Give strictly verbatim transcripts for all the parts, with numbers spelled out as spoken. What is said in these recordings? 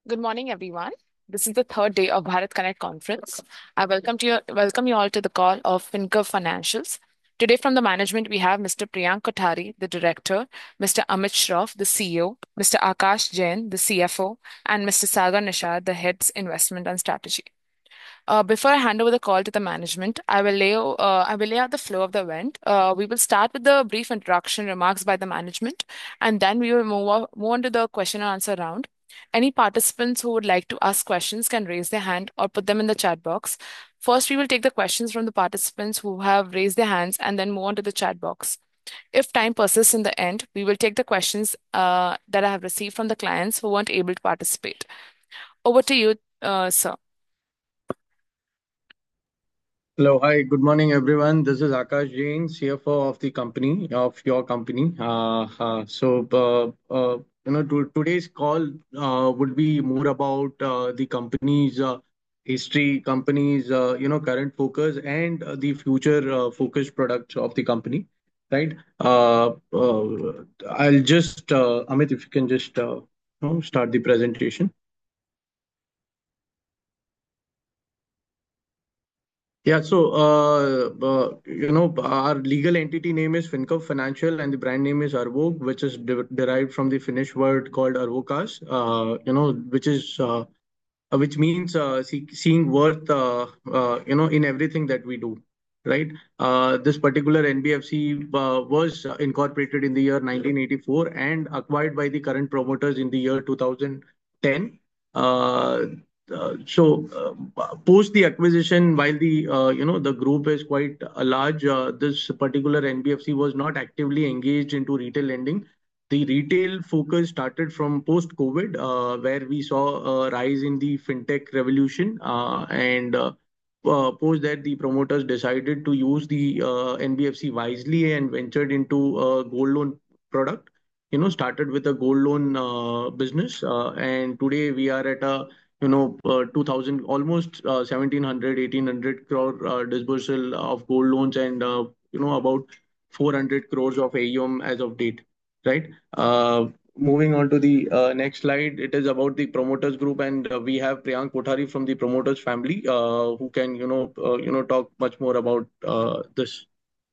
Good morning, everyone. This is the third day of Bharat Connect conference. I welcome to you, welcome you all to the call of FinCurve Financials. Today, from the management, we have Mister Priyank Kothari, the director, Mister Amit Shroff, the C E O, Mister Akash Jain, the C F O, and Mister Sagar Nishad, the heads investment and strategy. Uh, before I hand over the call to the management, I will lay o- uh, I will lay out the flow of the event. Uh, we will start with the brief introduction remarks by the management, and then we will move on, move on to the question and answer round. Any participants who would like to ask questions can raise their hand or put them in the chat box. First, we will take the questions from the participants who have raised their hands and then move on to the chat box. If time persists in the end, we will take the questions uh, that I have received from the clients who weren't able to participate. Over to you, uh, sir. Hello, hi, good morning, everyone. This is Akash Jain, C F O of the company, of your company. Uh, uh, so, uh, uh, you know, to, today's call uh, would be more about uh, the company's uh, history, company's, uh, you know, current focus and uh, the future uh, focus products of the company, right? Uh, uh, I'll just, uh, Amit, if you can just, uh, you know, start the presentation. Yeah, so uh, uh, you know, our legal entity name is FinCorp Financial, and the brand name is Arvog, which is de derived from the Finnish word called Arvokas. Uh, you know, which is uh, uh, which means uh, see, seeing worth, uh, uh, you know, in everything that we do, right? Uh, this particular N B F C uh, was incorporated in the year nineteen eighty-four and acquired by the current promoters in the year two thousand ten. Uh, uh, so uh, post the acquisition, while the uh, you know the group is quite uh, large, uh, this particular N B F C was not actively engaged into retail lending. The retail focus started from post COVID, uh, where we saw a rise in the fintech revolution, uh, and uh, uh, post that the promoters decided to use the uh, N B F C wisely and ventured into a gold loan product. You know, started with a gold loan uh, business, uh, and today we are at a you know uh, two thousand, almost uh, seventeen hundred crore uh, disbursal of gold loans, and uh, you know about four hundred crores of A U M as of date, right? Uh, moving on to the uh, next slide, it is about the promoters group, and uh, we have Priyank Kothari from the promoters family, uh, who can you know uh, you know talk much more about uh, this.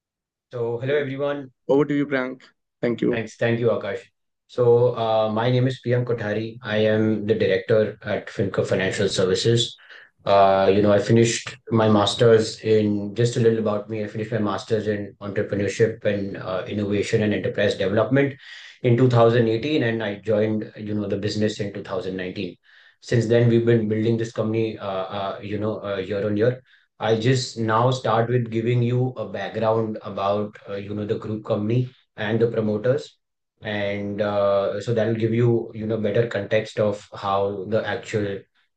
So, hello everyone. Over to you, Priyank. Thank you. Thanks. Thank you, Akash. So, uh, my name is Priyank Kothari. I am the director at Finco Financial Services. Uh, you know, I finished my master's in just a little about me. I finished my master's in entrepreneurship and uh, innovation and enterprise development in two thousand eighteen, and I joined, you know, the business in two thousand nineteen. Since then, we've been building this company, uh, uh, you know, uh, year on year. I just now start with giving you a background about, uh, you know, the group company and the promoters, and uh, so that will give you you know better context of how the actual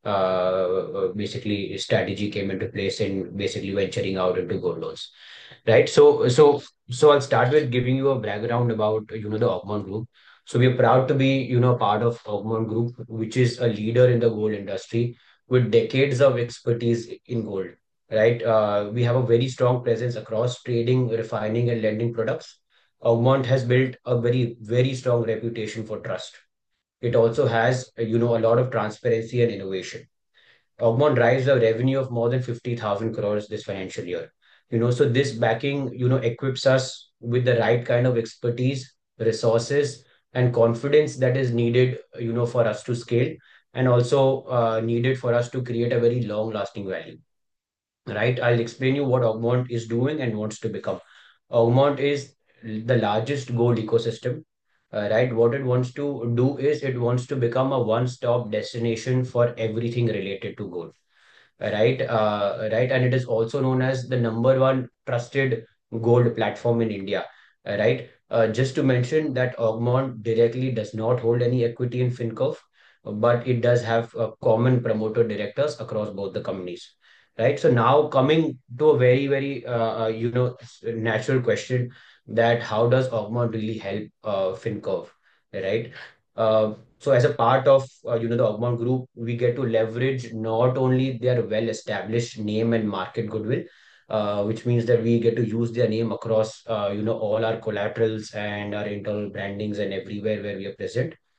uh, uh, basically strategy came into place in basically venturing out into gold loans, right? So so so I'll start with giving you a background about you know the Augmont Group. So we are proud to be you know part of Augmont Group, which is a leader in the gold industry with decades of expertise in gold, right? Uh, we have a very strong presence across trading, refining, and lending products. Augmont has built a very, very strong reputation for trust. It also has, uh, you know, a lot of transparency and innovation. Augmont drives a revenue of more than fifty thousand crores this financial year. You know, so this backing, you know, equips us with the right kind of expertise, resources, and confidence that is needed, you know, for us to scale, and also uh, needed for us to create a very long-lasting value, right? I'll explain you what Augmont is doing and wants to become. Augmont is the largest gold ecosystem, uh, right? What it wants to do is it wants to become a one-stop destination for everything related to gold, right? Uh, right, and it is also known as the number one trusted gold platform in India, uh, right? Uh, just to mention that Augmont directly does not hold any equity in FinCorp, but it does have uh, common promoter directors across both the companies, right? So now coming to a very, very uh, uh, you know natural question, that how does Augmont really help uh, FinCorp, right? Uh, so as a part of uh, you know the Augmont Group, we get to leverage not only their well-established name and market goodwill, uh, which means that we get to use their name across uh, you know all our collaterals and our internal brandings and everywhere where we are present.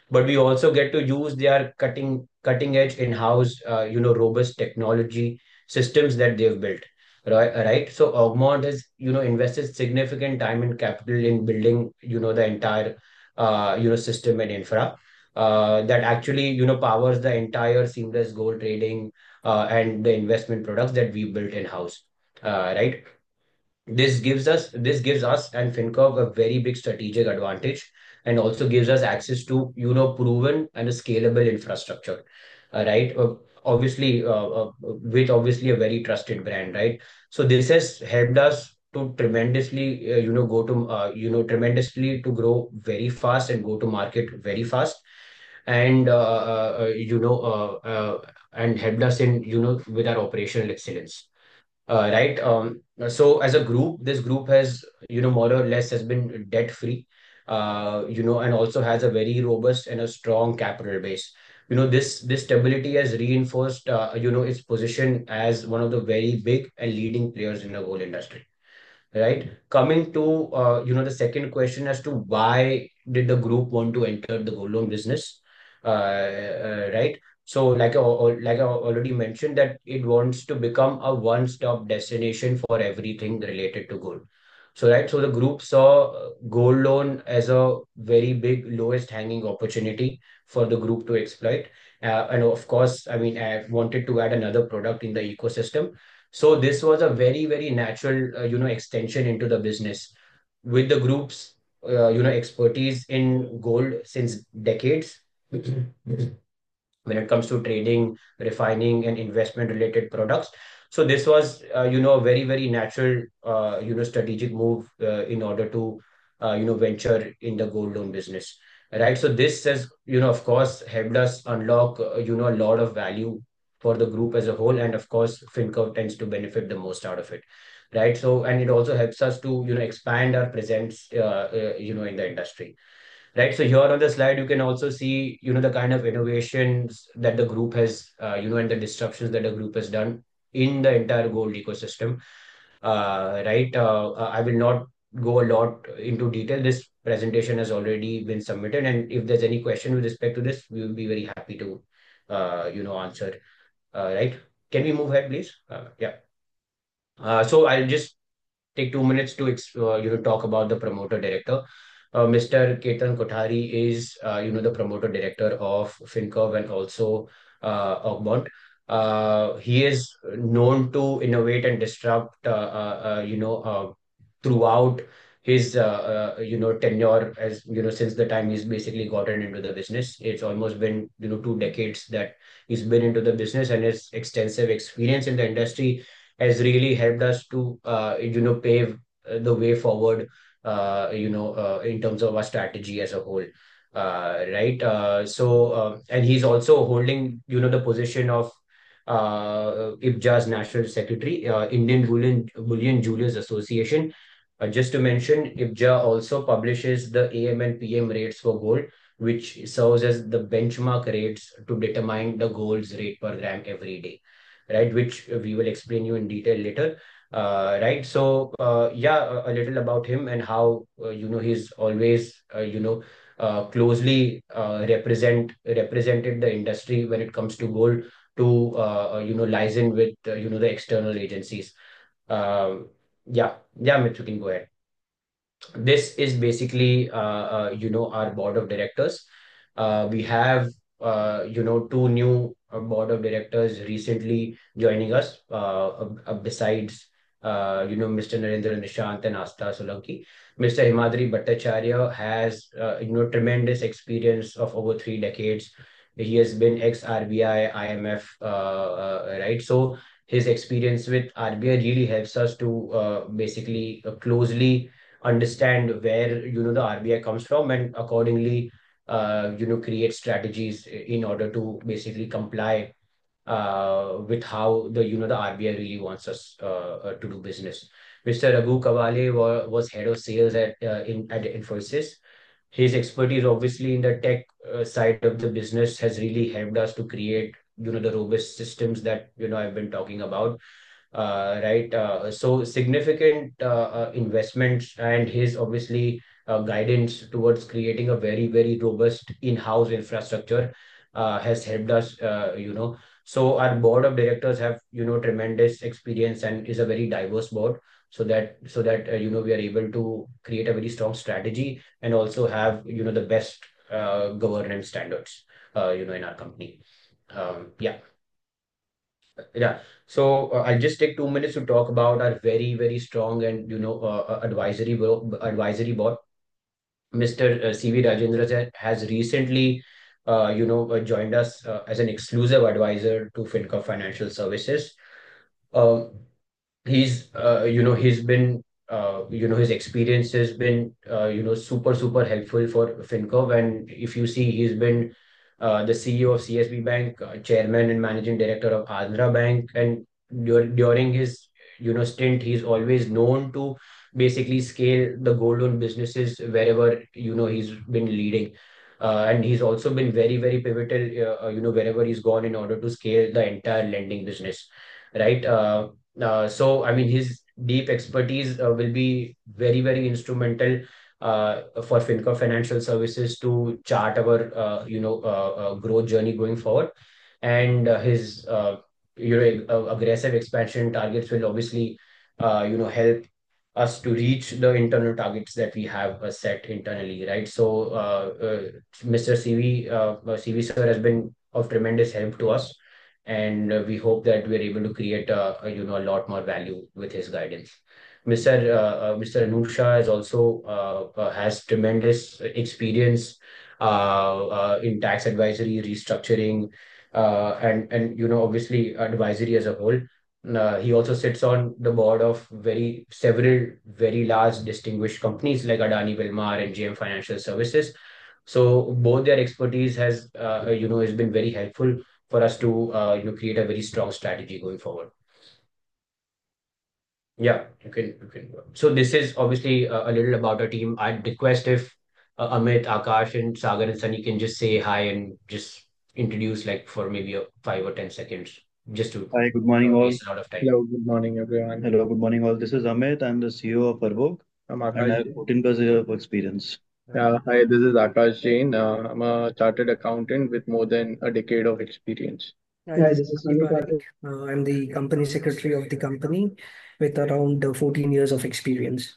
but we also get to use their cutting cutting edge in-house, uh, you know, robust technology systems that they've built. Right, right. So Augmont has, you know, invested significant time and capital in building, you know, the entire, uh, you know, system and infra, uh, that actually, you know, powers the entire seamless gold trading, uh, and the investment products that we built in-house. Uh, right. This gives us this gives us and FinCorp a very big strategic advantage, and also gives us access to, you know, proven and a scalable infrastructure, uh, right? Uh, obviously, uh, uh, with obviously a very trusted brand, right? So this has helped us to tremendously, uh, you know, go to, uh, you know, tremendously to grow very fast and go to market very fast, and uh, uh, uh, you know, uh, uh, and helped us in, you know, with our operational excellence. Uh, right. Um, so as a group, this group has, you know, more or less has been debt free, uh, you know, and also has a very robust and a strong capital base. You know, this this stability has reinforced, uh, you know, its position as one of the very big and leading players in the whole industry. Right. Coming to, uh, you know, the second question as to why did the group want to enter the gold loan business, uh, uh, right? So, like I, al- like I already mentioned, that it wants to become a one-stop destination for everything related to gold. So, right, so the group saw uh, gold loan as a very big, lowest hanging opportunity for the group to exploit. Uh, and of course, I mean, I wanted to add another product in the ecosystem. So this was a very, very natural, uh, you know, extension into the business with the group's, uh, you know, expertise in gold since decades. When it comes to trading, refining, and investment related products. So this was, uh, you know, a very, very natural, uh, you know, strategic move, uh, in order to, uh, you know, venture in the gold loan business. Right. So this has, you know, of course, helped us unlock, uh, you know, a lot of value for the group as a whole. And of course, FinCorp tends to benefit the most out of it. Right. So, and it also helps us to, you know, expand our presence, uh, uh, you know, in the industry. Right. So here on the slide, you can also see, you know, the kind of innovations that the group has, uh, you know, and the disruptions that the group has done in the entire gold ecosystem. Uh, right. Uh, uh, I will not go a lot into detail. This presentation has already been submitted, and if there's any question with respect to this, we will be very happy to, uh, you know, answer. Uh, right. Can we move ahead, please? Uh, yeah. Uh, so I'll just take two minutes to ex- uh, you know, talk about the promoter director. Uh, Mister Ketan Kothari is, uh, you know, the promoter director of FinCorp and also, uh, Augmont. Uh, he is known to innovate and disrupt, uh, uh, uh, you know, uh, throughout his, uh, uh, you know, tenure, as you know, since the time he's basically gotten into the business. It's almost been, you know, two decades that he's been into the business, and his extensive experience in the industry has really helped us to, uh, you know, pave, uh, the way forward, uh, you know, uh, in terms of our strategy as a whole. Uh, right. Uh, so, uh, and he's also holding, you know, the position of, uh, I B J A's National Secretary, uh, Indian Bullion, Bullion Jewelers Association. Uh, just to mention, I B J A also publishes the A M and P M rates for gold, which serves as the benchmark rates to determine the gold's rate per gram every day, right? Which we will explain you in detail later. Uh, right. So, uh, yeah, a, a little about him and how, uh, you know, he's always, uh, you know, uh, closely, uh, represent represented the industry when it comes to gold to, uh, uh, you know, liaison with, uh, you know, the external agencies. Um, yeah, yeah, Mithu, you can go ahead. This is basically, uh, uh, you know, our board of directors. Uh, we have, uh, you know, two new, uh, board of directors recently joining us, uh, uh, uh, besides, uh, you know, Mister Narendra Nishant and Asta Solanki. Mister Himadri Bhattacharya has, uh, you know, tremendous experience of over three decades. He has been ex R B I, I M F, uh, uh, right? So his experience with R B I really helps us to, uh, basically, uh, closely understand where, you know, the R B I comes from, and accordingly, uh, you know, create strategies in order to basically comply, uh, with how the, you know, the R B I really wants us, uh, uh, to do business. Mister Raghu Kawale wa- was head of sales at, uh, in at Infosys. His expertise, obviously, in the tech, uh, side of the business has really helped us to create, you know, the robust systems that, you know, I've been talking about, uh, right? Uh, so significant, uh, uh, investments, and his obviously, uh, guidance towards creating a very, very robust in-house infrastructure uh, has helped us, uh, you know. So our board of directors have, you know, tremendous experience and is a very diverse board, so that so that uh, you know, we are able to create a very strong strategy and also have, you know, the best uh, governance standards, uh, you know, in our company. Um, yeah. Yeah. So uh, I'll just take two minutes to talk about our very, very strong and, you know, uh, uh, advisory bo advisory board. mister uh, C V Rajendra sir has recently, uh, you know, uh, joined us uh, as an exclusive advisor to FinCorp Financial Services. Um, he's uh, you know, he's been uh, you know, his experience has been uh, you know, super super helpful for FinCorp. And if you see, he's been uh, the C E O of C S B Bank, uh, chairman and managing director of Andhra Bank, and dur during his, you know, stint, he's always known to basically scale the gold loan businesses wherever, you know, he's been leading. Uh, and he's also been very, very pivotal, uh, uh, you know, wherever he's gone in order to scale the entire lending business, right? Uh, uh, so, I mean, his deep expertise uh, will be very, very instrumental uh, for FinCorp Financial Services to chart our, uh, you know, uh, uh, growth journey going forward. And uh, his, uh, you know, uh, aggressive expansion targets will obviously, uh, you know, help us to reach the internal targets that we have uh, set internally, right? So, uh, uh, mister C V, uh, uh, C V sir has been of tremendous help to us, and uh, we hope that we're able to create a, a, you know, a lot more value with his guidance. mister Uh, uh, mister Anup Shah is also uh, uh, has tremendous experience uh, uh, in tax advisory, restructuring, uh, and and you know, obviously advisory as a whole. Uh, he also sits on the board of very several very large distinguished companies like Adani Wilmar and J M Financial Services. So both their expertise has, uh, you know, has been very helpful for us to, uh, you know, create a very strong strategy going forward. Yeah, you can, you can. So this is obviously a, a little about our team. I'd request if uh, Amit, Akash, and Sagar and Sunny can just say hi and just introduce, like, for maybe a five or ten seconds, just to Hi, good morning uh, all. waste a lot of time. Hello, good morning, everyone. Hello, good morning all. This is Amit. I'm the C E O of Arvog, I'm and I Akash have Jain. fourteen plus years of experience. Yeah, hi, this is Akash Jain. Uh, I'm a chartered accountant with more than a decade of experience. Hi, this is Sunny Parekh. Uh, I'm the company secretary of the company with around uh, fourteen years of experience.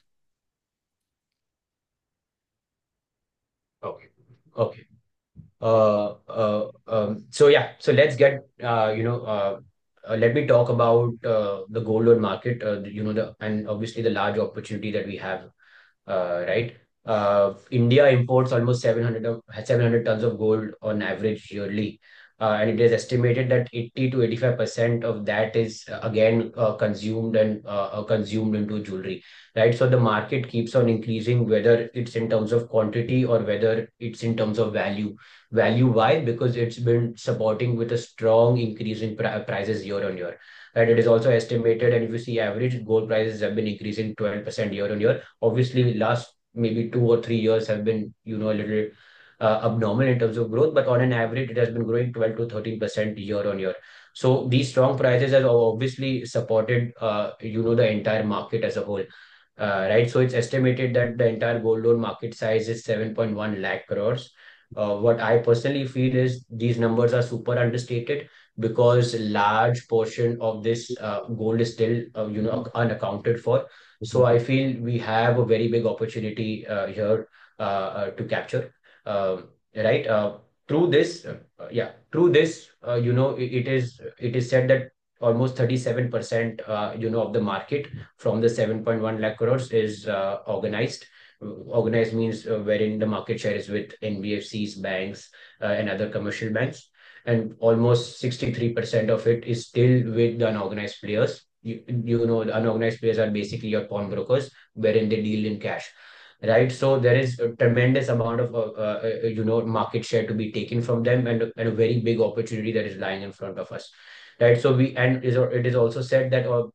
Okay. Okay. Uh, uh, um, so yeah, so let's get, uh, you know, uh, uh, let me talk about uh, the gold loan market, uh, you know, the and obviously the large opportunity that we have, uh, right? Uh, India imports almost seven hundred of, seven hundred tons of gold on average yearly. Uh, and it is estimated that eighty to eighty-five percent of that is uh, again uh, consumed and uh, uh, consumed into jewelry, right? So the market keeps on increasing, whether it's in terms of quantity or whether it's in terms of value. Value, why? Because it's been supporting with a strong increase in pri prices year on year. Right, it is also estimated, and if you see average gold prices have been increasing twelve percent year on year. Obviously, last maybe two or three years have been, you know, a little uh, abnormal in terms of growth, but on an average, it has been growing twelve to thirteen percent year on year. So these strong prices have obviously supported, uh, you know, the entire market as a whole. Uh, right. So it's estimated that the entire gold loan market size is seven point one lakh crores. Uh, what I personally feel is these numbers are super understated because large portion of this uh, gold is still, uh, you know, unaccounted for. So I feel we have a very big opportunity uh, here uh, uh, to capture. Um, right. Uh, through this, uh, yeah, through this, uh, you know, it, it is it is said that almost thirty-seven percent, uh, you know, of the market from the seven point one lakh crores is uh, organized. Organized means uh, wherein the market share is with N B F Cs, banks, uh, and other commercial banks. And almost sixty-three percent of it is still with the unorganized players. You, you know, the unorganized players are basically your pawnbrokers, wherein they deal in cash. Right, so there is a tremendous amount of uh, uh, uh, you know, market share to be taken from them, and, and a very big opportunity that is lying in front of us. Right, so we and is it is also said that uh,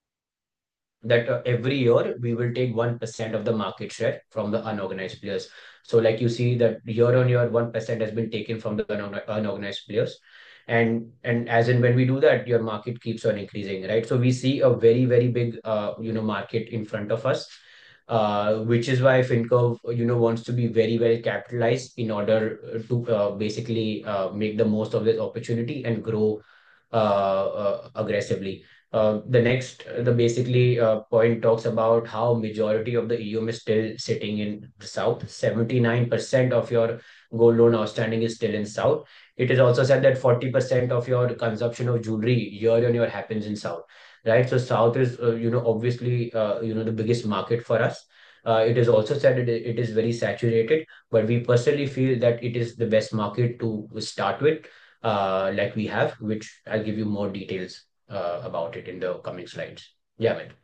that uh, every year we will take one percent of the market share from the unorganized players. So like you see that year on year, one percent has been taken from the unorgan- unorganized players. And and as in when we do that, your market keeps on increasing, right? So we see a very, very big, uh, you know, market in front of us. uh, which is why FinCurve, you know, wants to be very well capitalized in order to uh, basically uh, make the most of this opportunity and grow uh, uh, aggressively. Uh, the next, the basically uh, point talks about how majority of the E M is still sitting in the South. seventy-nine percent of your gold loan outstanding is still in South. It is also said that forty percent of your consumption of jewelry year on year happens in South, right? So South is, uh, you know, obviously, uh, you know, the biggest market for us. Uh, it is also said it, it is very saturated, but we personally feel that it is the best market to start with, uh, like we have, which I'll give you more details uh, about it in the coming slides. Yeah, man.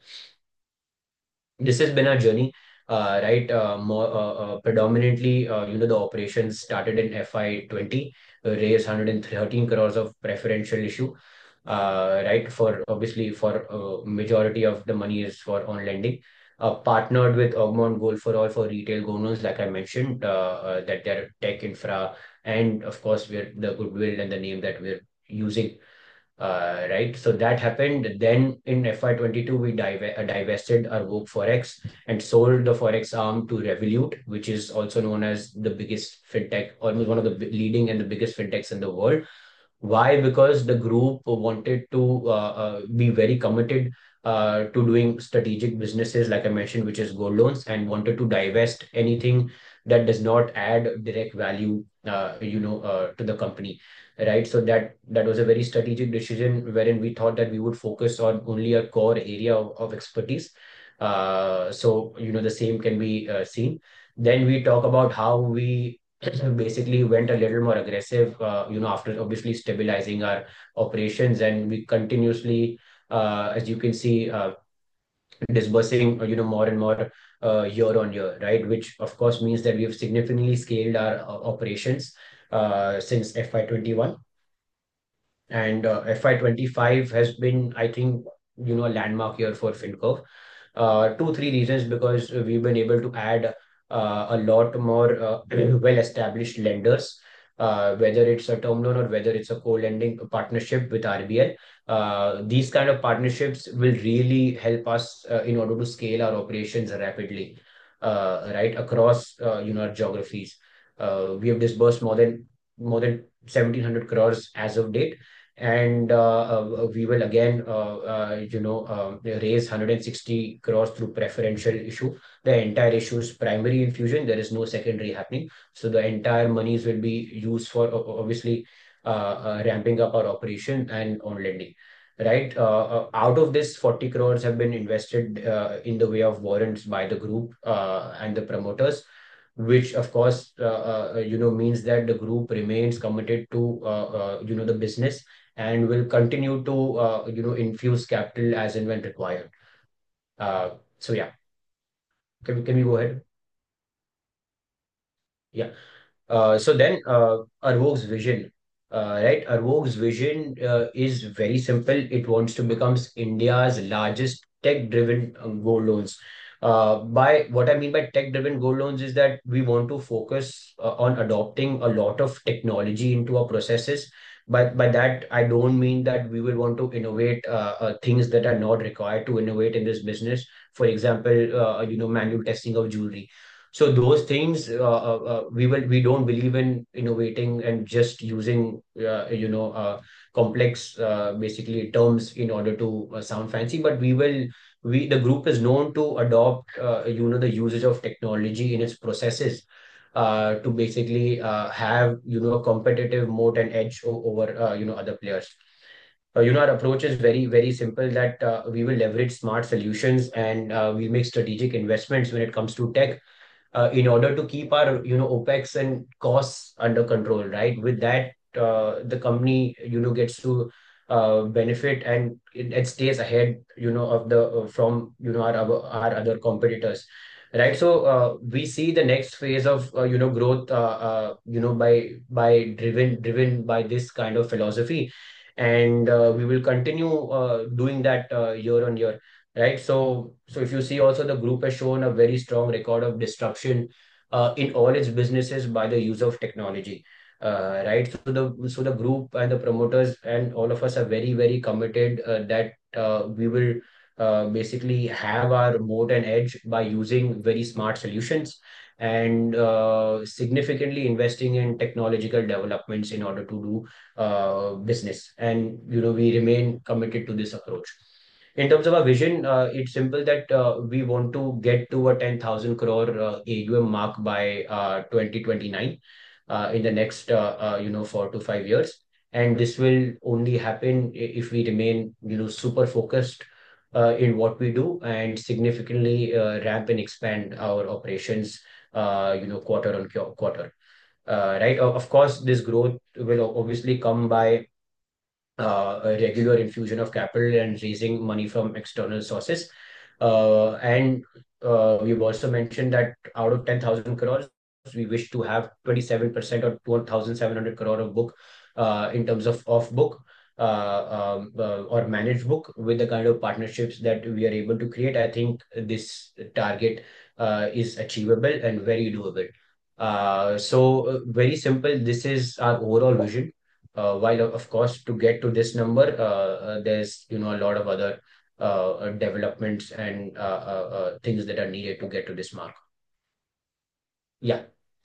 This has been our journey, uh, right? Uh, more uh, uh, predominantly, uh, you know, the operations started in F Y twenty, uh, raised one hundred thirteen crores of preferential issue, uh, right? For obviously, for uh, majority of the money is for on lending. Uh, partnered with Augmont Gold for All for retail gold loans, like I mentioned, uh, uh, that they're tech infra, and of course, we're the goodwill and the name that we're using, uh, right? So that happened. Then in F Y twenty-two, we dive uh, divested our Vogue Forex and sold the Forex arm to Revolut, which is also known as the biggest fintech, almost one of the bi- leading and the biggest fintechs in the world. Why? Because the group wanted to uh, uh, be very committed uh, to doing strategic businesses, like I mentioned, which is gold loans, and wanted to divest anything that does not add direct value, uh, you know, uh, to the company, right? So that that was a very strategic decision wherein we thought that we would focus on only a core area of, of expertise. Uh, so you know, the same can be uh, seen. Then we talk about how we basically went a little more aggressive, uh, you know, after obviously stabilizing our operations, and we continuously, uh, as you can see, uh, disbursing, uh, you know, more and more uh, year on year, right? Which of course means that we have significantly scaled our uh, operations uh, since F Y twenty-one. And uh, F Y twenty-five has been, I think, you know, a landmark year for FinCorp. Uh, two, three reasons, because we've been able to add uh, a lot more uh, well-established lenders, uh, whether it's a term loan or whether it's a co-lending partnership with R B L. Uh, these kind of partnerships will really help us uh, in order to scale our operations rapidly, uh, right, across uh, you know, our geographies. Uh, we have disbursed more than more than seventeen hundred crores as of date, and uh, uh, we will again uh, uh, you know um, raise one hundred sixty crores through preferential issue. The entire issue is primary infusion. There is no secondary happening. So the entire monies will be used for uh, obviously uh, uh, ramping up our operation and on lending. Right. Uh, uh, out of this, forty crores have been invested uh, in the way of warrants by the group uh, and the promoters, which of course uh, uh, you know means that the group remains committed to uh, uh, you know the business and will continue to uh, you know infuse capital as and when required. Uh, so yeah, can we, can we go ahead? Yeah. Uh, so then, uh, Arvog's vision, uh, right? Arvog's vision uh, is very simple. It wants to become India's largest tech-driven uh, gold loans. Uh, by what I mean by tech-driven gold loans is that we want to focus uh, on adopting a lot of technology into our processes. But by that, I don't mean that we will want to innovate uh, uh, things that are not required to innovate in this business. For example, uh, you know, manual testing of jewelry. So those things, uh, uh, uh, we will we don't believe in innovating and just using uh, you know uh, complex uh, basically terms in order to uh, sound fancy. But we will we the group is known to adopt uh, you know the usage of technology in its processes uh, to basically uh, have you know a competitive moat and edge o- over uh, you know other players. Uh, you know, our approach is very, very simple, that uh, we will leverage smart solutions, and uh, we make strategic investments when it comes to tech uh, in order to keep our you know OpEx and costs under control, right? With that, uh, the company you know gets to uh, benefit, and it, it stays ahead you know of the uh, from you know our our our other competitors, right? So uh, we see the next phase of uh, you know growth uh, uh, you know by by driven driven by this kind of philosophy, and uh, we will continue uh, doing that uh, year on year, right? So, so if you see also, the group has shown a very strong record of disruption uh, in all its businesses by the use of technology, uh, right? So the so the group and the promoters and all of us are very very committed uh, that uh, we will uh, basically have our moat and edge by using very smart solutions and uh, significantly investing in technological developments in order to do uh, business. And you know, we remain committed to this approach. In terms of our vision, uh, it's simple that uh, we want to get to a ten thousand crore uh, A U M mark by uh, twenty twenty-nine uh, in the next uh, uh, you know four to five years. And this will only happen i- if we remain you know super focused uh, in what we do and significantly uh, ramp and expand our operations uh, you know quarter on qu- quarter. Uh, right. O- Of course, this growth will obviously come by uh, a regular infusion of capital and raising money from external sources. Uh, and uh, we've also mentioned that out of ten thousand crores, we wish to have twenty-seven percent or two thousand seven hundred crore of book uh, in terms of off book uh, um, uh, or managed book with the kind of partnerships that we are able to create. I think this target uh, is achievable and very doable. Uh, so, uh, very simple. This is our overall vision. Uh, while of course to get to this number, uh, uh, there's you know a lot of other uh, uh, developments and uh, uh, uh, things that are needed to get to this mark. Yeah.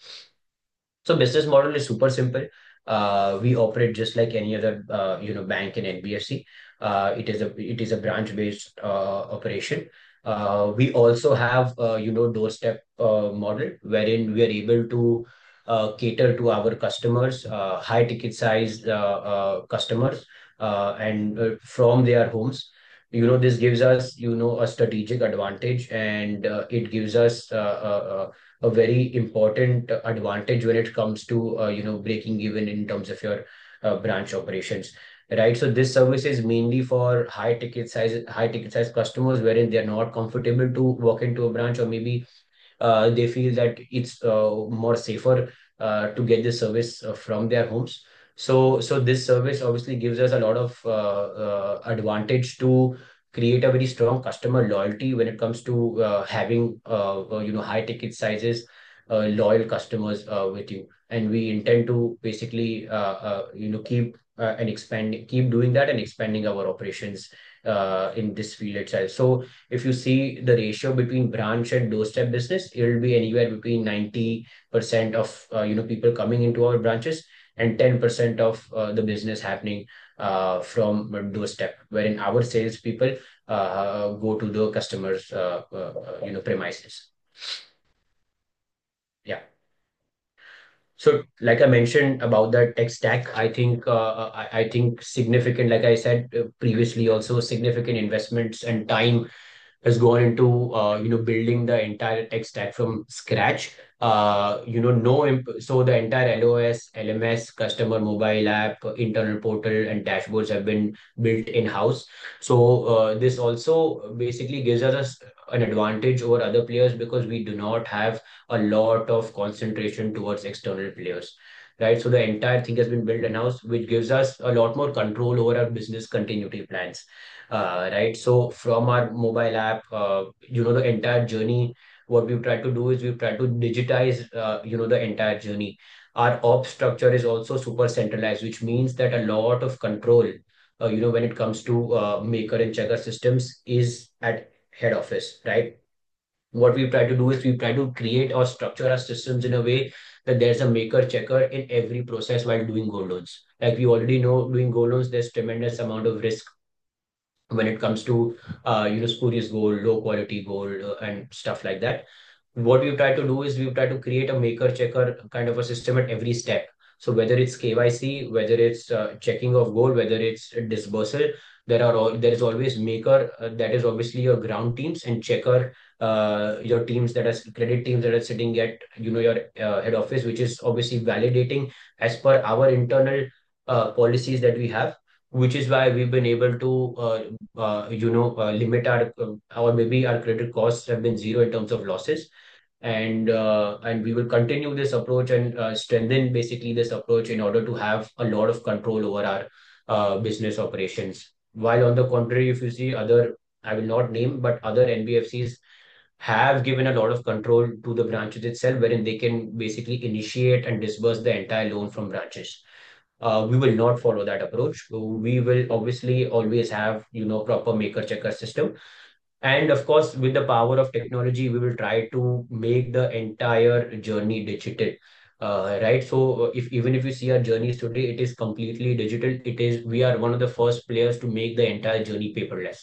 So business model is super simple. Uh, we operate just like any other uh, you know bank and N B F C. Uh, it is a it is a branch based uh, operation. Uh, we also have uh, you know doorstep uh, model wherein we are able to uh, cater to our customers, uh, high ticket size uh, uh, customers, uh, and uh, from their homes. You know this gives us you know a strategic advantage, and uh, it gives us uh, uh, uh, a very important advantage when it comes to uh, you know breaking even in terms of your uh, branch operations, right? So this service is mainly for high ticket size high ticket size customers wherein they are not comfortable to walk into a branch, or maybe uh, they feel that it's uh, more safer uh, to get this service uh, from their homes. So, so this service obviously gives us a lot of uh, uh, advantage to create a very strong customer loyalty when it comes to uh, having uh, uh, you know high ticket sizes, uh, loyal customers uh, with you. And we intend to basically uh, uh, you know keep uh, and expand, keep doing that and expanding our operations uh, in this field itself. So if you see the ratio between branch and doorstep business, it will be anywhere between ninety percent of uh, you know people coming into our branches and ten percent of uh, the business happening uh, from doorstep, wherein our salespeople uh, go to the customers' uh, uh, uh, you know premises. Yeah. So, like I mentioned about the tech stack, I think uh, I, I think significant, like I said uh, previously, also significant investments and time has gone into uh, you know building the entire tech stack from scratch. Uh, you know, no imp so the entire L O S, L M S, customer mobile app, internal portal, and dashboards have been built in-house. So uh, this also basically gives us an advantage over other players because we do not have a lot of concentration towards external players. Right, so the entire thing has been built in-house, which gives us a lot more control over our business continuity plans uh, right? So from our mobile app, uh, you know, the entire journey, what we've tried to do is we've tried to digitize, uh, you know, the entire journey. Our ops structure is also super centralized, which means that a lot of control, uh, you know, when it comes to uh, maker and checker systems is at head office, right? What we've tried to do is we've tried to create or structure our systems in a way that there's a maker checker in every process while doing gold loans. Like we already know, doing gold loans, there's tremendous amount of risk when it comes to uh, you know spurious gold, low quality gold, uh, and stuff like that. What we've tried to do is we've tried to create a maker checker kind of a system at every step. So whether it's K Y C, whether it's uh, checking of gold, whether it's dispersal, there are all there is always maker uh, that is obviously your ground teams, and checker uh, your teams that are credit teams that are sitting at you know your uh, head office, which is obviously validating as per our internal uh, policies that we have, which is why we've been able to uh, uh, you know uh, limit our uh, or maybe our credit costs have been zero in terms of losses. And uh, and we will continue this approach and uh, strengthen basically this approach in order to have a lot of control over our uh, business operations. While on the contrary, if you see other, I will not name, but other N B F Cs have given a lot of control to the branches itself, wherein they can basically initiate and disburse the entire loan from branches. Uh, we will not follow that approach. We will obviously always have, you know, proper maker checker system. And of course, with the power of technology, we will try to make the entire journey digital. Uh, right. So uh, if even if you see our journeys today, it is completely digital. It is we are one of the first players to make the entire journey paperless.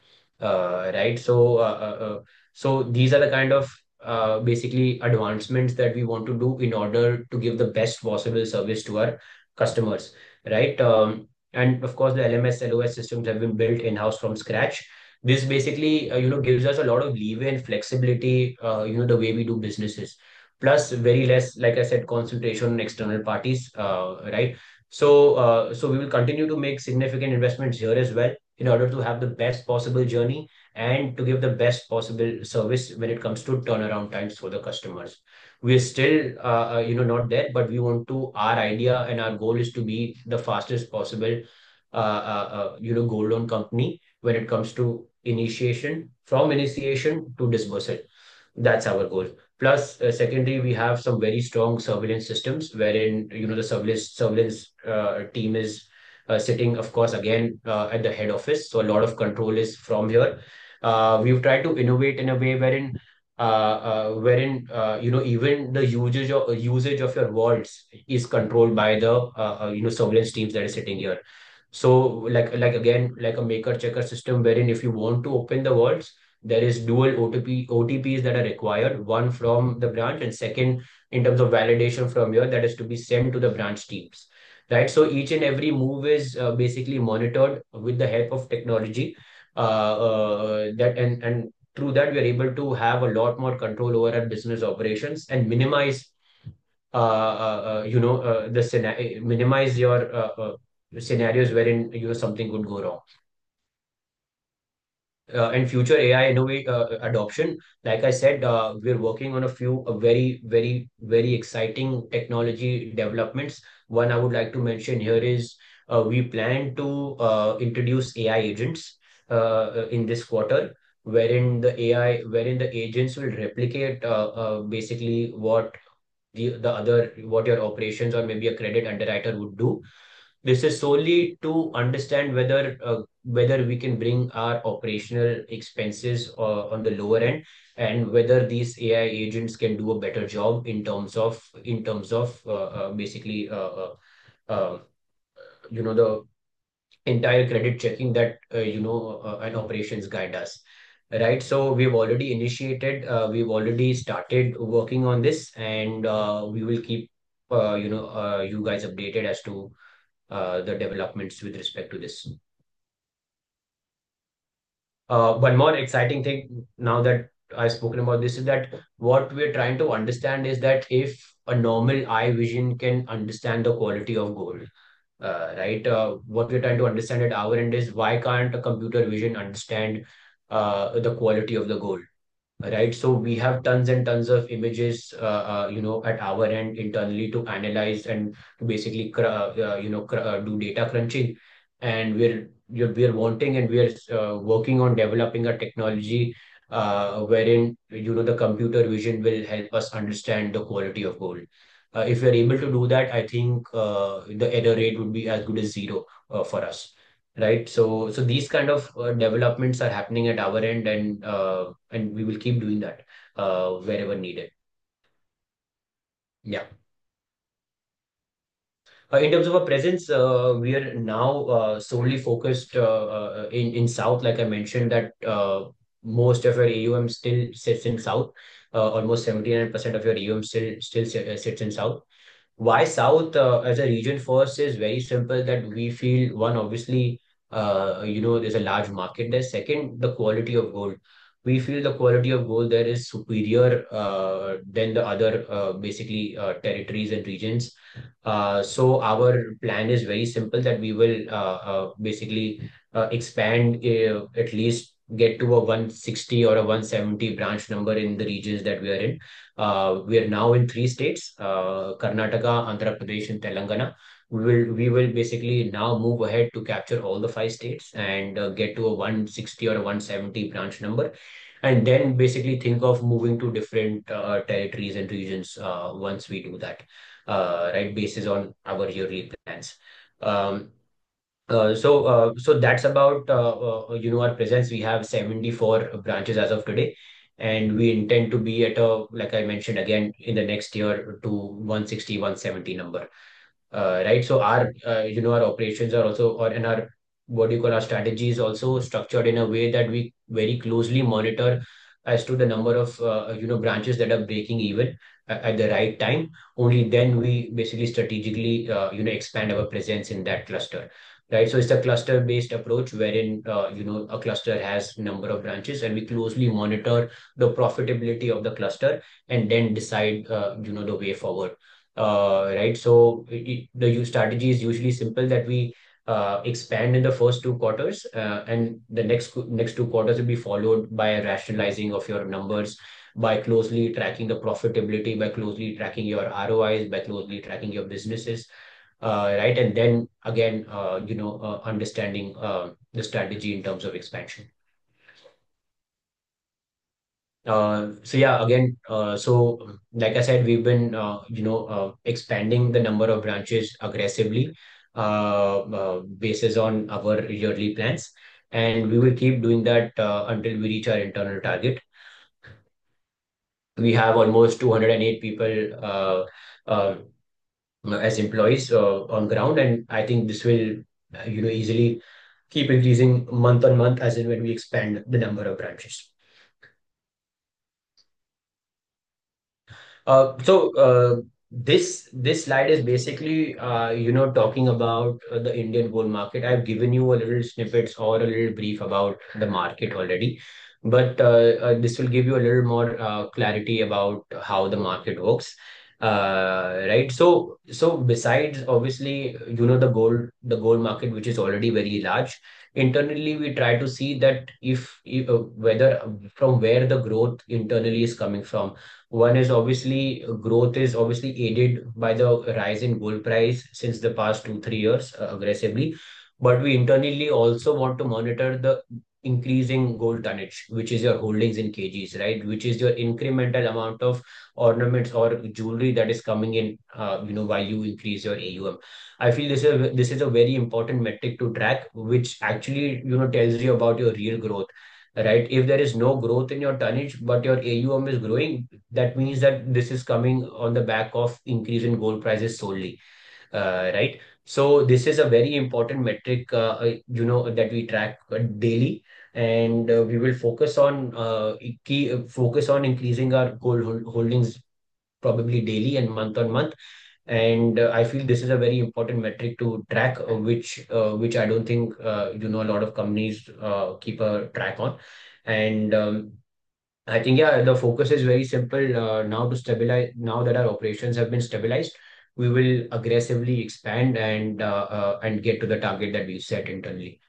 Uh, right. So uh, uh, uh, so these are the kind of uh, basically advancements that we want to do in order to give the best possible service to our customers. Right. Um, and of course, the L M S L O S systems have been built in-house from scratch. This basically, uh, you know, gives us a lot of leeway and flexibility, uh, you know, the way we do businesses. Plus, very less, like I said, concentration on external parties, uh, right? So, uh, so we will continue to make significant investments here as well in order to have the best possible journey and to give the best possible service when it comes to turnaround times for the customers. We are still, uh, uh, you know, not there, but we want to. Our idea and our goal is to be the fastest possible, uh, uh, uh, you know, gold loan company when it comes to initiation, from initiation to disbursal. That's our goal. Plus, uh, secondly, we have some very strong surveillance systems wherein, you know, the surveillance surveillance uh, team is uh, sitting, of course, again uh, at the head office. So a lot of control is from here. Uh, we've tried to innovate in a way wherein, uh, uh, wherein uh, you know, even the usage of usage of your vaults is controlled by the uh, uh, you know, surveillance teams that is sitting here. So like like again like a maker checker system wherein if you want to open the vaults, there is dual O T P O T Ps that are required, one from the branch and second in terms of validation from here that is to be sent to the branch teams. Right. So each and every move is uh, basically monitored with the help of technology. Uh, uh, that and and through that we are able to have a lot more control over our business operations and minimize uh, uh, uh, you know uh, the scena- minimize your uh, uh, scenarios wherein you know something could go wrong. Uh, and future A I innovate uh, adoption. Like I said, uh, we're working on a few uh, very, very, very exciting technology developments. One I would like to mention here is uh, we plan to uh, introduce A I agents uh, in this quarter, wherein the A I, wherein the agents will replicate uh, uh, basically what the the other what your operations or maybe a credit underwriter would do. This is solely to understand whether uh, whether we can bring our operational expenses uh, on the lower end and whether these A I agents can do a better job in terms of in terms of uh, uh, basically uh, uh, uh, you know the entire credit checking that uh, you know uh, an operations guy does. Right. So we've already initiated, uh, we've already started working on this, and uh, we will keep uh, you know uh, you guys updated as to uh, the developments with respect to this. Uh, one more exciting thing now that I've spoken about this is that what we're trying to understand is that if a normal eye vision can understand the quality of gold, uh, right? Uh, what we're trying to understand at our end is why can't a computer vision understand uh, the quality of the gold? Right. So we have tons and tons of images, uh, uh, you know, at our end internally to analyze and to basically, cr- uh, you know, cr- uh, do data crunching. And we're we're, we're wanting and we're uh, working on developing a technology uh, wherein, you know, the computer vision will help us understand the quality of gold. Uh, if we're able to do that, I think uh, the error rate would be as good as zero uh, for us. Right. So, so these kind of uh, developments are happening at our end, and uh, and we will keep doing that uh, wherever needed. Yeah. Uh, in terms of a presence, uh, we are now uh, solely focused uh, uh, in in South. Like I mentioned, that uh, most of your A U M still sits in South. Uh, almost seventy-nine percent of your A U M still still si- uh, sits in South. Why South uh, as a region first is very simple that we feel one, obviously, uh, you know, there's a large market there. Second, the quality of gold. We feel the quality of gold there is superior uh, than the other uh, basically uh, territories and regions. Uh, so our plan is very simple that we will uh, uh, basically uh, expand uh, at least get to a one sixty or a one seventy branch number in the regions that we are in. Uh, we are now in three states, uh, Karnataka, Andhra Pradesh, and Telangana. We will we will basically now move ahead to capture all the five states and uh, get to a one sixty or a one seventy branch number, and then basically think of moving to different uh, territories and regions uh, once we do that. uh, right, basis on our yearly plans. Um, uh, so, uh, so that's about uh, uh, you know our presence. We have seventy-four branches as of today, and we intend to be at a, like I mentioned again, in the next year to one sixty, one seventy number. Uh, right. So our uh, you know our operations are also, or in our, what do you call, our strategy is also structured in a way that we very closely monitor as to the number of uh, you know branches that are breaking even a- at the right time. Only then we basically strategically uh, you know expand our presence in that cluster. Right. So it's a cluster based approach wherein uh, you know a cluster has number of branches, and we closely monitor the profitability of the cluster and then decide uh, you know the way forward. Uh, right? So it, the u- strategy is usually simple, that we uh, expand in the first two quarters, uh, and the next qu- next two quarters will be followed by a rationalizing of your numbers, by closely tracking the profitability, by closely tracking your R O Is, by closely tracking your businesses, uh, right? And then again, uh, you know, uh, understanding uh, the strategy in terms of expansion. Uh, so yeah, again, uh, so like I said, we've been uh, you know uh, expanding the number of branches aggressively, uh, uh, basis on our yearly plans, and we will keep doing that uh, until we reach our internal target. We have almost two hundred eight people uh, uh, as employees uh, on ground, and I think this will uh, you know easily keep increasing month on month as in when we expand the number of branches. Uh, so uh, this this slide is basically uh, you know talking about uh, the Indian gold market. I've given you a little snippets or a little brief about the market already, but uh, uh, this will give you a little more uh, clarity about how the market works. Uh, right. So so besides obviously you know the gold the gold market, which is already very large, internally we try to see that if, if uh, whether from where the growth internally is coming from. One is obviously growth is obviously aided by the rise in gold price since the past two, three years uh, aggressively. But we internally also want to monitor the increasing gold tonnage, which is your holdings in kgs, right? Which is your incremental amount of ornaments or jewelry that is coming in, uh, you know, while you increase your A U M. I feel this is a, this is a very important metric to track, which actually, you know, tells you about your real growth, right? If there is no growth in your tonnage, but your A U M is growing, that means that this is coming on the back of increase in gold prices solely, uh, right? So this is a very important metric, uh, uh, you know, that we track uh, daily, and uh, we will focus on uh, key uh, focus on increasing our gold hol- holdings probably daily and month on month. And uh, I feel this is a very important metric to track, uh, which uh, which I don't think uh, you know a lot of companies uh, keep a track on. And um, I think, yeah, the focus is very simple uh, now to stabilize. Now that our operations have been stabilized, we will aggressively expand and uh, uh, and get to the target that we set internally.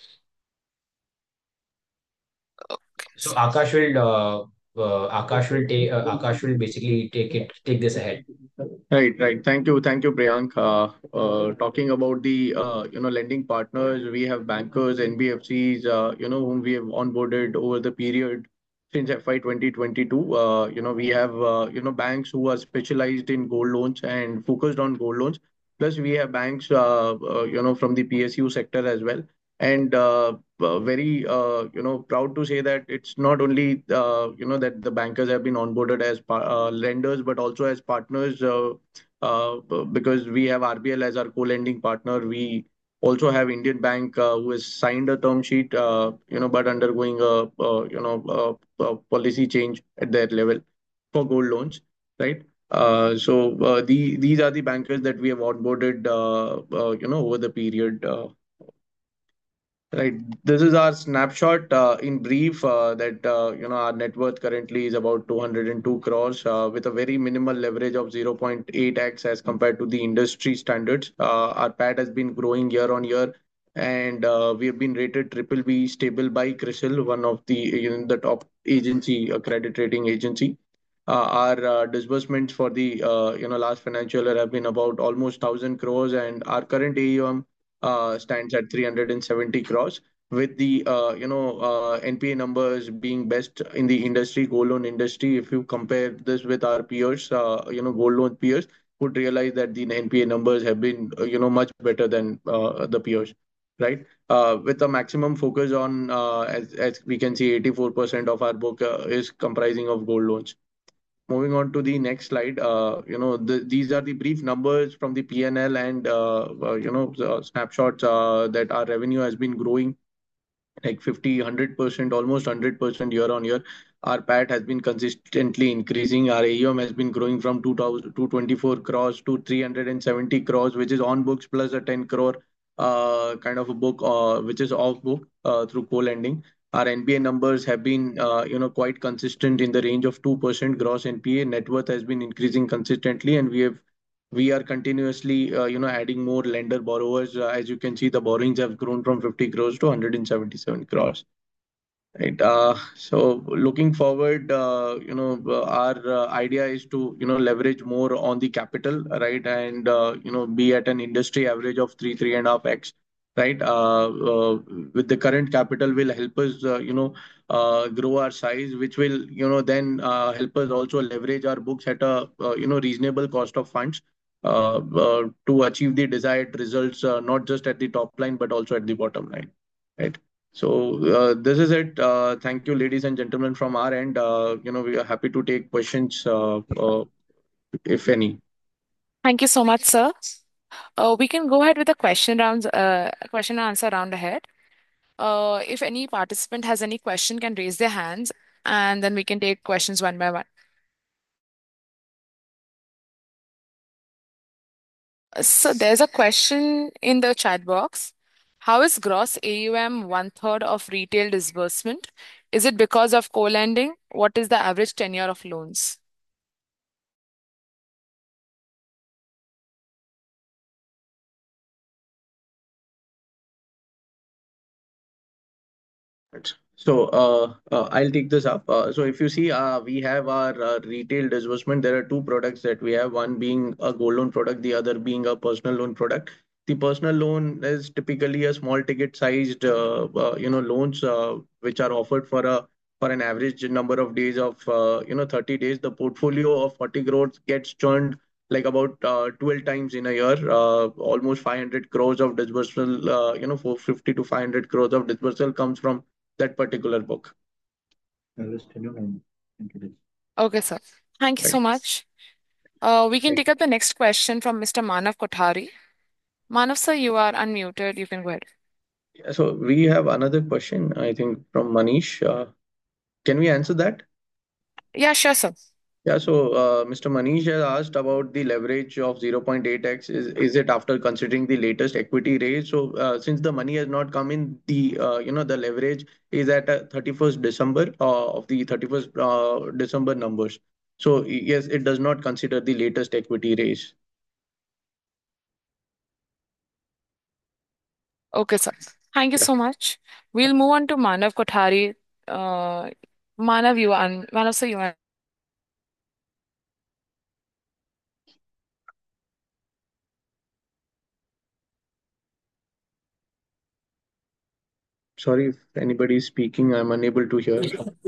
So Akash will uh, uh, Akash will take uh, Akash will basically take it take this ahead. Right, right. Thank you, thank you, Priyank. Uh, uh, talking about the uh, you know lending partners, we have bankers, N B F Cs, uh, you know whom we have onboarded over the period since F Y twenty twenty-two. Uh, you know we have uh, you know banks who are specialized in gold loans and focused on gold loans. Plus, we have banks uh, uh, you know from the P S U sector as well. And uh, uh, very uh, you know proud to say that it's not only uh, you know that the bankers have been onboarded as pa- uh, lenders, but also as partners. Uh, uh, because we have R B L as our co-lending partner. We also have Indian Bank uh, who has signed a term sheet, uh, you know, but undergoing a, uh, you know a, a policy change at their level for gold loans, right? Uh, so uh, the these are the bankers that we have onboarded, uh, uh, you know, over the period. Uh, Right. This is our snapshot uh, in brief uh, that uh, you know our net worth currently is about two hundred two crores uh, with a very minimal leverage of zero point eight x as compared to the industry standards. Uh, our P A T has been growing year on year, and uh, we have been rated triple B stable by CRISIL, one of the you know, the top agency, a credit rating agency. Uh, our uh, disbursements for the uh, you know last financial year have been about almost one thousand crores, and our current A U M uh, stands at three hundred seventy crores, with the uh, you know uh, N P A numbers being best in the industry, gold loan industry. If you compare this with our peers, uh, you know gold loan peers, would realize that the N P A numbers have been, uh, you know, much better than uh, the peers, right? Uh, with a maximum focus on, uh, as as we can see, eighty-four percent of our book uh, is comprising of gold loans. Moving on to the next slide, uh, you know, the, these are the brief numbers from the P and L and uh, uh, you know, uh, snapshots uh, that our revenue has been growing like fifty, one hundred percent, almost one hundred percent year on year. Our P A T has been consistently increasing. Our A U M has been growing from two thousand two twenty-four crores to three hundred seventy crores, which is on books plus a ten crore uh, kind of a book, uh, which is off book uh, through co-lending. Our N P A numbers have been, uh, you know, quite consistent in the range of two percent gross N P A. Net worth has been increasing consistently, and we have we are continuously, uh, you know, adding more lender borrowers. Uh, as you can see, the borrowings have grown from fifty crores to one hundred seventy-seven crores. Right. Uh, so looking forward, uh, you know, uh, our uh, idea is to, you know, leverage more on the capital, right, and uh, you know, be at an industry average of three, three and a half x, right. Uh, uh, with the current capital will help us, uh, you know, uh, grow our size, which will, you know, then uh, help us also leverage our books at a, uh, you know, reasonable cost of funds. Uh, uh, to achieve the desired results, uh, not just at the top line, but also at the bottom line, right? So uh, this is it. Uh, thank you, ladies and gentlemen, from our end. Uh, you know, we are happy to take questions, uh, uh, if any. Thank you so much, sir. Uh, we can go ahead with the question rounds, uh, question and answer round ahead. Uh, if any participant has any question, can raise their hands, and then we can take questions one by one. So there's a question in the chat box. How is gross A U M one third of retail disbursement? Is it because of co-lending? What is the average tenure of loans? Right. So uh, uh, I'll take this up. Uh, so if you see, uh, we have our uh, retail disbursement. There are two products that we have. One being a gold loan product, the other being a personal loan product. The personal loan is typically a small ticket sized, uh, uh, you know, loans uh, which are offered for a for an average number of days of uh, you know thirty days. The portfolio of forty crores gets churned like about uh, twelve times in a year. Uh, almost five hundred crores of disbursal, uh, you know, four hundred fifty to five hundred crores of disbursal comes from that particular book. Okay, sir. Thank you Right. so much. Uh, we can take up the next question from Mister Manav Kothari. Manav, sir, you are unmuted. You can go ahead. Yeah, so we have another question, I think, from Manish. Uh, can we answer that? Yeah, sure, sir. Yeah, so uh, Mister Manish has asked about the leverage of zero point eight x. Is, is it after considering the latest equity raise? So uh, since the money has not come in, the uh, you know the leverage is at uh, thirty-first December uh, of the thirty-first uh, December numbers. So yes, it does not consider the latest equity raise. Okay, sir. Thank you Yeah. so much. We'll move on to Manav Kothari. Uh, Manav, you are Manav, sir, you are. Sorry if anybody is speaking, I'm unable to hear.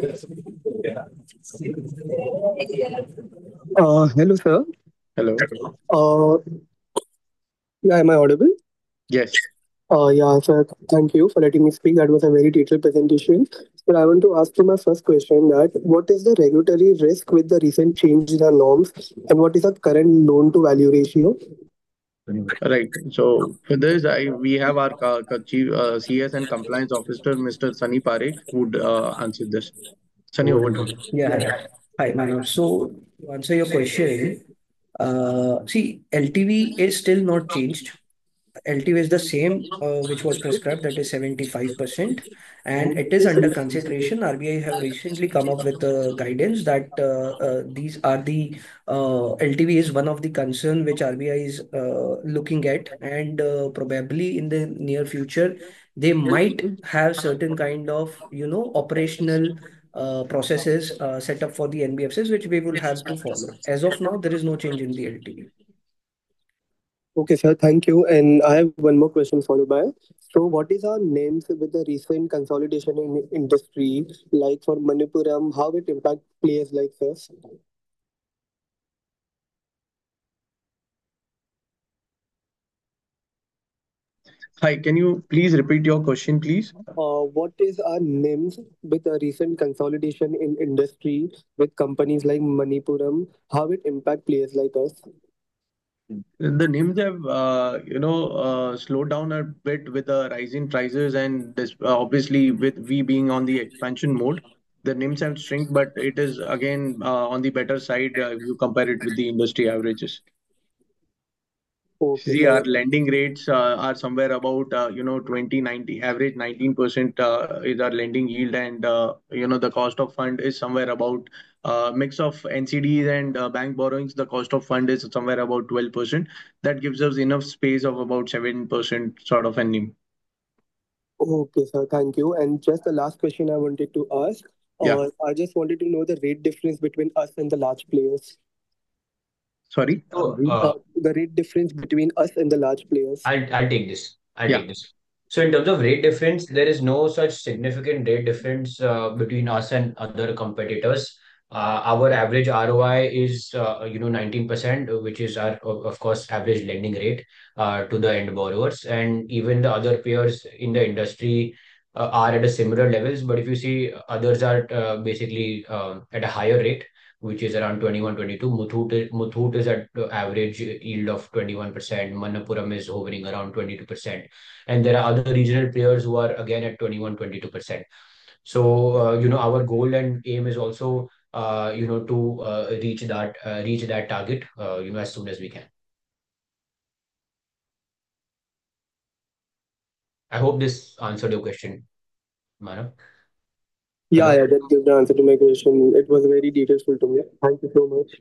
Uh, hello, sir. Hello. Uh, yeah, am I audible? Yes. Uh, yeah, sir. Thank you for letting me speak. That was a very detailed presentation. But I want to ask you my first question: that what is the regulatory risk with the recent change in the norms, and what is the current loan to value ratio? Right. So for this, I we have our uh, chief uh, C S and compliance officer, Mister Sunny Parekh, would uh, answer this. Sunny, over to you. Yeah, hi. Hi, Manav. So to answer your question, uh, see, L T V is still not changed. L T V is the same, uh, which was prescribed, that is seventy-five percent, and it is under consideration. R B I have recently come up with a guidance that uh, uh, these are the uh, L T V is one of the concern which R B I is uh, looking at, and uh, probably in the near future they might have certain kind of you know operational uh, processes uh, set up for the N B F Cs, which we will have to follow. As of now, there is no change in the L T V. Okay, sir. Thank you. And I have one more question followed by. So, what is our names with the recent consolidation in industry, like for Manipuram, how it impact players like us? Hi, can you please repeat your question, please? Uh, what is our N I M S with a recent consolidation in industry with companies like Manipuram? How it impact players like us? The N I Ms have, uh, you know, uh, slowed down a bit with the rising prices, and this uh, obviously with we being on the expansion mode, the N I Ms have shrink, but it is again uh, on the better side uh, if you compare it with the industry averages. Okay, See, our sir. lending rates uh, are somewhere about, uh, you know, twenty ninety average nineteen percent uh, is our lending yield. And, uh, you know, the cost of fund is somewhere about uh, mix of N C Ds and uh, bank borrowings. The cost of fund is somewhere about twelve percent. That gives us enough space of about seven percent sort of a N I M. Okay, sir. Thank you. And just the last question I wanted to ask. Yeah, Uh, I just wanted to know the rate difference between us and the large players. sorry. Uh, So, we- Uh, uh, the rate difference between us and the large players. I'll I'll take this. I'll yeah. take this. So in terms of rate difference, there is no such significant rate difference uh, between us and other competitors. Uh, our average R O I is uh, you know nineteen percent, which is our of of course average lending rate uh, to the end borrowers, and even the other peers in the industry uh, are at a similar levels. But if you see, others are uh, basically um at a higher rate, which is around twenty-one, twenty-two. Muthoot, i- Muthoot is at the average yield of twenty-one percent. Manappuram is hovering around twenty-two percent. And there are other regional players who are again at twenty-one, twenty-two percent. So, uh, you know, our goal and aim is also, uh, you know, to uh, reach that, uh, reach that target, uh, you know, as soon as we can. I hope this answered your question, Manav. Yeah, Hello. yeah, that gives the answer to my question. It was very detailful to me. Thank you so much.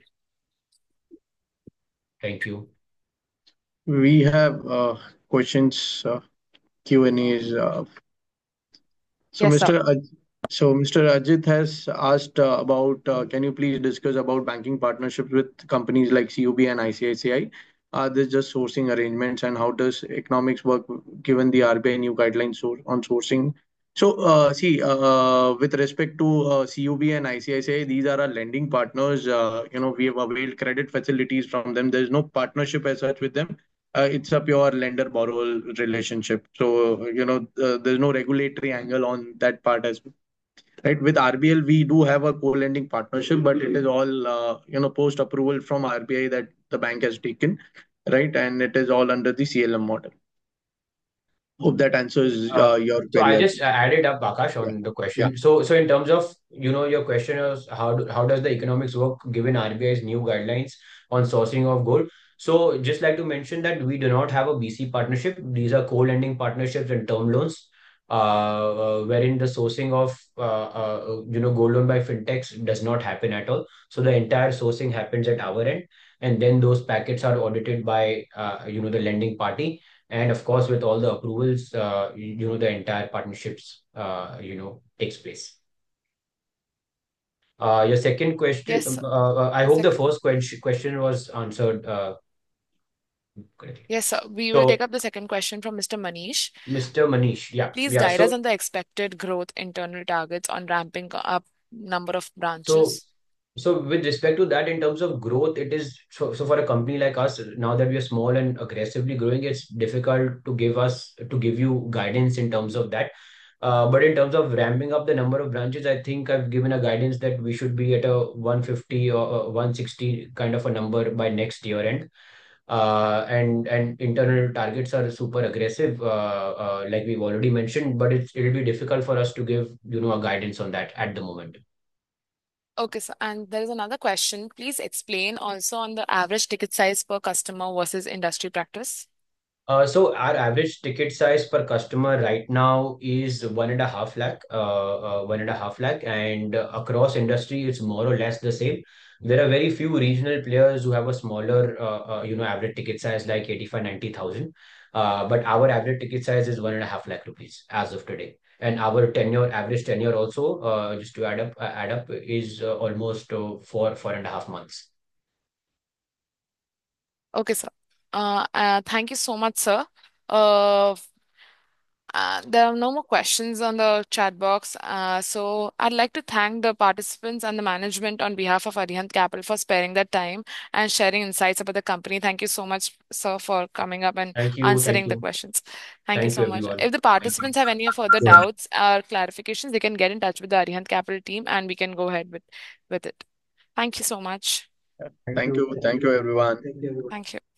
Thank you. We have uh, questions, uh, Q and A's. Uh, So, Yes, sir. Mister Aj- so Mister Ajit has asked uh, about, uh, can you please discuss about banking partnerships with companies like C U B and I C I C I? Are they just sourcing arrangements, and how does economics work given the R B I new guidelines so- on sourcing? So, uh, see, uh, with respect to uh, C U B and I C I C I, these are our lending partners. Uh, you know, we have availed credit facilities from them. There is no partnership as such with them. Uh, it's a pure lender borrower relationship. So, you know, uh, there's no regulatory angle on that part as well. Right. With R B L, we do have a co-lending partnership, but it is all, uh, you know, post approval from R B I that the bank has taken. Right. And it is all under the C L M model. Hope that answers Uh, uh, your so query, I Ajit. just uh, added up Akash Yeah. on the Yeah. question. So, so in terms of, you know, your question is how do, how does the economics work given R B I's new guidelines on sourcing of gold? So, just like to mention that we do not have a B C partnership. These are co-lending partnerships and term loans, uh, uh, wherein the sourcing of uh, uh, you know gold loan by fintechs does not happen at all. So the entire sourcing happens at our end, and then those packets are audited by uh, you know the lending party, and of course with all the approvals, uh, you, you know the entire partnerships uh, you know takes place. Uh, your second question, Yes, uh, uh, I hope the sec first question question was answered uh, correctly. yes, sir. We will take So up the second question from Mister Manish. Mr. Manish, yeah, Please yeah. guide us So on the expected growth internal targets on ramping up number of so branches. so with respect to that, in terms of growth, it is so, so for a company like us, now that we are small and aggressively growing, it's difficult to give us to give you guidance in terms of that. Uh, but in terms of ramping up the number of branches, I think I've given a guidance that we should be at a one fifty or a one sixty kind of a number by next year end. Uh, and and internal targets are super aggressive, uh, uh, like we've already mentioned. But it's it'll be difficult for us to give you know a guidance on that at the moment. Okay, sir. And there is another question. Please explain also on the average ticket size per customer versus industry practice. Uh, so our average ticket size per customer right now is one and a half lakh, uh, uh, one and a half lakh, and uh, across industry it's more or less the same. There are very few regional players who have a smaller, uh, uh, you know, average ticket size like eighty-five, ninety thousand. Uh, but our average ticket size is one and a half lakh rupees as of today, and our tenure, average tenure also, uh, just to add up, uh, add up, is uh, almost uh, four, four and a half months. Okay, sir. Uh, uh, thank you so much, sir. Uh, Uh, there are no more questions on the chat box. Uh, so I'd like to thank the participants and the management on behalf of Arihant Capital for sparing their time and sharing insights about the company. Thank you so much, sir, for coming up and Thank you. Thank answering the you. questions. Thank you Thank you, so much. everyone. If the participants have any further Yeah. doubts or clarifications, they can get in touch with the Arihant Capital team and we can go ahead with, with it. Thank you so much. Thank you. Thank you, everyone. Thank you.